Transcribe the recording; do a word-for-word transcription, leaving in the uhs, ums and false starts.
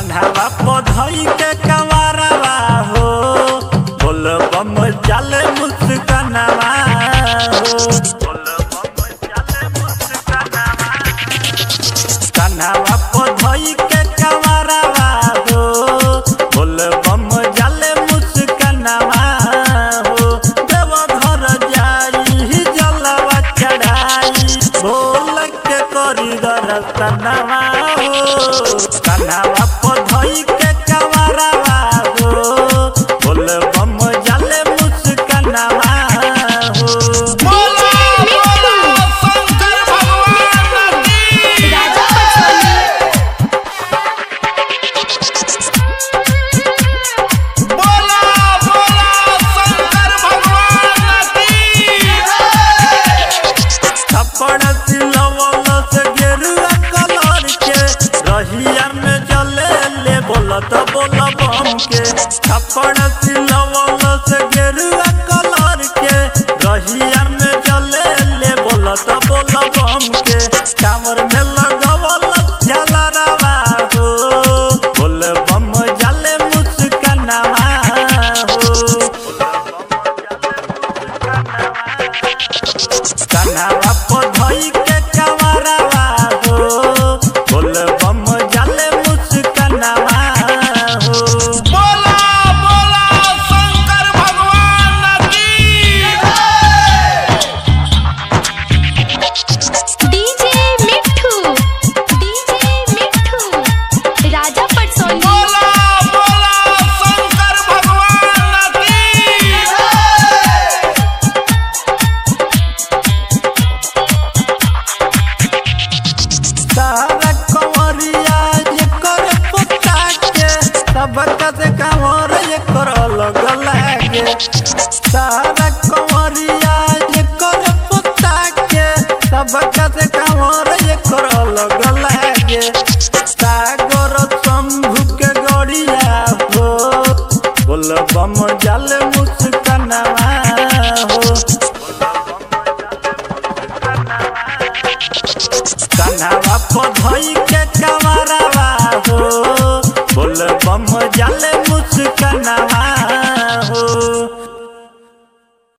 कान्हावा पधई के कंवरवा हो बोल बम चले मुस्कानवा हो कान्हावा पधई के कंवरवा हो बोल बम चले मुस्कानवा हो देव घर जाई जलवा चढ़ाई भोल के करी दर्शनवा हो कान्हावा पधई के कंवरवा हो बोल बम चले मुस्कानवा हो बोला बोला शंकर भगवान की राजा बोला बोला शंकर भगवान की थप्पड़ सिलवल से गेरुआ कलर के रहिया में चले ले बोलत बोल बम के थप्पड़ सिलवल से गेरुआ कलर के रहिया में चले ले बोलत बोल बम के कांवर में लगवल झलरवा हो बोल बम जले मुस्कानवा हो कान्हावा पधई के कंवरवा हो बोल बम चले मुस्कानवा हो बोला बोला शंकर भगवान की डीजे मिठू डीजे मिठू राजा पटसोनी बोला बोला शंकर भगवान की सारा कंवरिया जे कर पुता के सबका से कंवर ये कर अलग लागे सारा कंवरिया जे कर पुता के सबका से कंवर ये कर अलग लागे सागर शंभु के गड़िया हो बोल बम जले मुस्कानवा हो कान्हावा पधई के कंवरवा हो बोल